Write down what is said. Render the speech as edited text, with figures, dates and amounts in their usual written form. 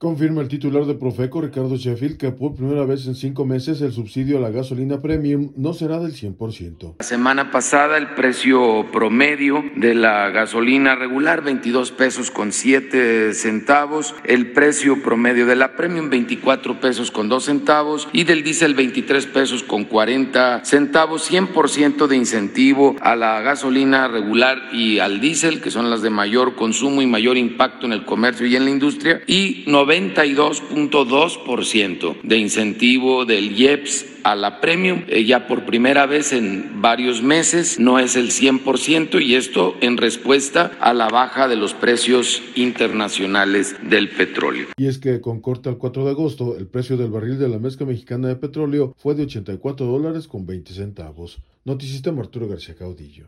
Confirma el titular de Profeco, Ricardo Sheffield, que por primera vez en 5 meses el subsidio a la gasolina premium no será del 100%. La semana pasada el precio promedio de la gasolina regular, 22 pesos con 7 centavos, el precio promedio de la premium, 24 pesos con 2 centavos y del diésel, 23 pesos con 40 centavos, 100% de incentivo a la gasolina regular y al diésel, que son las de mayor consumo y mayor impacto en el comercio y en la industria, y 92.2% de incentivo del IEPS a la premium, ya por primera vez en varios meses, no es el 100%, y esto en respuesta a la baja de los precios internacionales del petróleo. Y es que con corte al 4 de agosto, el precio del barril de la mezcla mexicana de petróleo fue de $84.20. Noticista Arturo García Caudillo.